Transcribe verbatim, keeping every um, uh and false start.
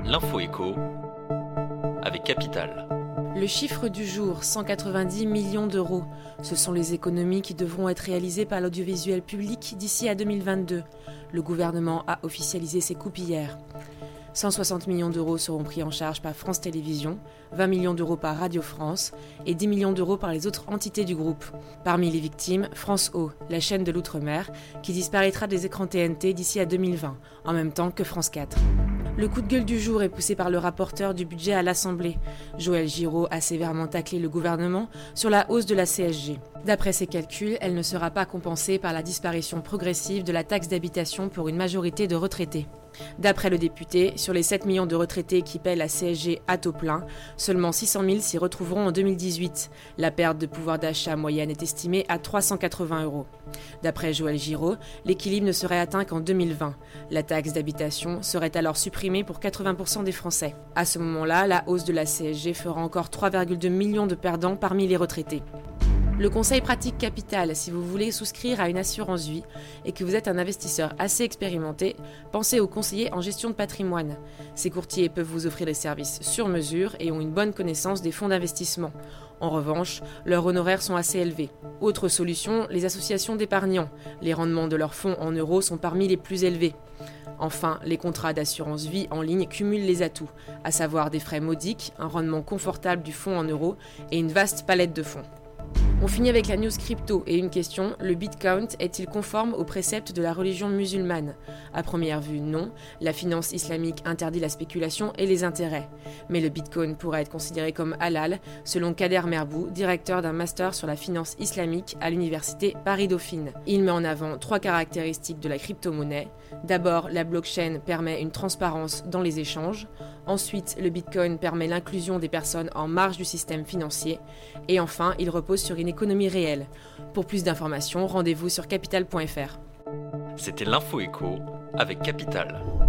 L'info écho avec Capital. Le chiffre du jour, cent quatre-vingt-dix millions d'euros. Ce sont les économies qui devront être réalisées par l'audiovisuel public d'ici à deux mille vingt-deux. Le gouvernement a officialisé ses coupes hier. cent soixante millions d'euros seront pris en charge par France Télévisions, vingt millions d'euros par Radio France et dix millions d'euros par les autres entités du groupe. Parmi les victimes, France O, la chaîne de l'outre-mer, qui disparaîtra des écrans T N T d'ici à deux mille vingt, en même temps que France quatre. Le coup de gueule du jour est poussé par le rapporteur du budget à l'Assemblée. Joël Giraud a sévèrement taclé le gouvernement sur la hausse de la C S G. D'après ses calculs, elle ne sera pas compensée par la disparition progressive de la taxe d'habitation pour une majorité de retraités. D'après le député, sur les sept millions de retraités qui paient la C S G à taux plein, seulement six cent mille s'y retrouveront en deux mille dix-huit. La perte de pouvoir d'achat moyenne est estimée à trois cent quatre-vingts euros. D'après Joël Giraud, l'équilibre ne serait atteint qu'en deux mille vingt. La taxe d'habitation serait alors supprimée pour quatre-vingts pour cent des Français. À ce moment-là, la hausse de la C S G fera encore trois virgule deux millions de perdants parmi les retraités. Le conseil pratique Capital, si vous voulez souscrire à une assurance vie et que vous êtes un investisseur assez expérimenté, pensez aux conseillers en gestion de patrimoine. Ces courtiers peuvent vous offrir des services sur mesure et ont une bonne connaissance des fonds d'investissement. En revanche, leurs honoraires sont assez élevés. Autre solution, les associations d'épargnants. Les rendements de leurs fonds en euros sont parmi les plus élevés. Enfin, les contrats d'assurance vie en ligne cumulent les atouts, à savoir des frais modiques, un rendement confortable du fonds en euros et une vaste palette de fonds. On finit avec la news crypto et une question, le Bitcoin est-il conforme aux préceptes de la religion musulmane ? À première vue, non. La finance islamique interdit la spéculation et les intérêts. Mais le Bitcoin pourrait être considéré comme halal, selon Kader Merbou, directeur d'un master sur la finance islamique à l'université Paris-Dauphine. Il met en avant trois caractéristiques de la crypto-monnaie. D'abord, la blockchain permet une transparence dans les échanges. Ensuite, le Bitcoin permet l'inclusion des personnes en marge du système financier. Et enfin, il repose sur une économie réelle. Pour plus d'informations, rendez-vous sur capital point f r. C'était l'Info écho avec Capital.